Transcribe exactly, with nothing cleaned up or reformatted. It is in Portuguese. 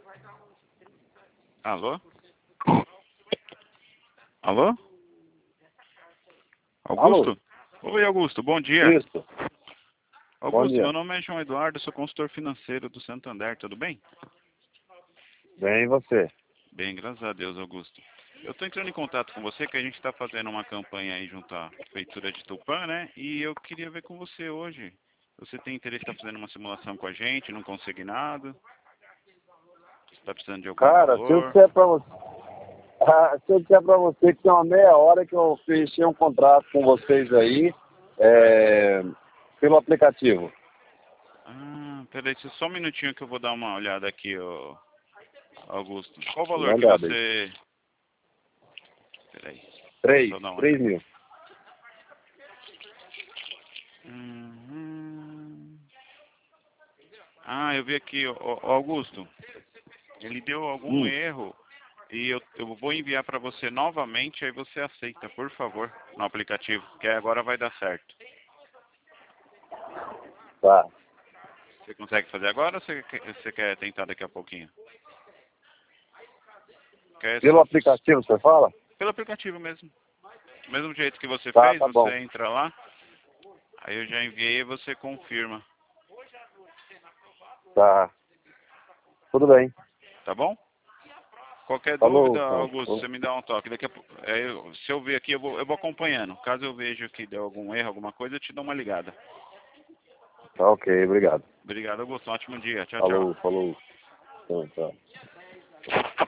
Alô? Alô? Augusto? Alô? Oi, Augusto, bom dia. Isso. Bom Augusto, dia. meu nome é João Eduardo, sou consultor financeiro do Santander, tudo bem? Bem, e você? Bem, graças a Deus, Augusto. Eu estou entrando em contato com você, que a gente está fazendo uma campanha aí junto à Prefeitura de Tupã, né? E eu queria ver com você hoje. Você tem interesse em estar fazendo uma simulação com a gente, num consignado? Você está precisando de algum Cara, se eu valor? disser pra você, ah, se eu disser pra você que tem uma meia hora que eu fechei um contrato com vocês aí, é, pelo aplicativo. Ah, peraí, só um minutinho que eu vou dar uma olhada aqui, ô, Augusto. Qual o valor que Mandado aí. você... Peraí, Três, só dar uma três olhada. mil. Uhum. Ah, eu vi aqui, ó, ó, Augusto. Ele deu algum Hum, erro e eu, eu vou enviar para você novamente, aí você aceita, por favor, no aplicativo, que agora vai dar certo. tá. Você consegue fazer agora ou você, quer- você quer tentar daqui a pouquinho? Quer Pelo só... aplicativo você fala? Pelo aplicativo mesmo. Do mesmo jeito que você Tá, fez, tá bom. você entra lá, aí eu já enviei e você confirma, Tá. Tudo bem. tá bom? Qualquer Falou, dúvida, então. Augusto, você me dá um toque. Daqui a, pou- é, eu- se eu ver aqui, eu vou, eu vou acompanhando. Caso eu veja que deu algum erro, alguma coisa, eu te dou uma ligada. Tá ok, obrigado. Obrigado, Augusto. Um ótimo dia. Tchau, tchau. Falou, falou. Então, tchau.